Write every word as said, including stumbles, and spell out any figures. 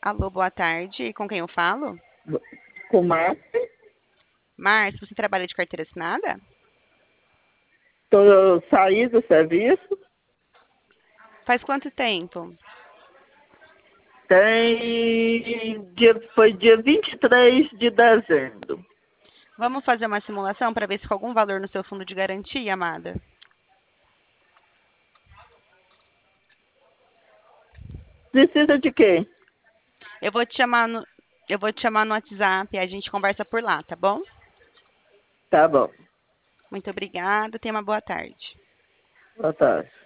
Alô, boa tarde. Com quem eu falo? Com Márcia. Márcia, você trabalha de carteira assinada? Estou saí do serviço. Faz quanto tempo? Tem dia, foi dia vinte e três de dezembro. Vamos fazer uma simulação para ver se com algum valor no seu fundo de garantia, amada. Precisa de quê? Eu vou te chamar no, eu vou te chamar no WhatsApp e a gente conversa por lá, tá bom? Tá bom. Muito obrigada. Tenha uma boa tarde. Boa tarde.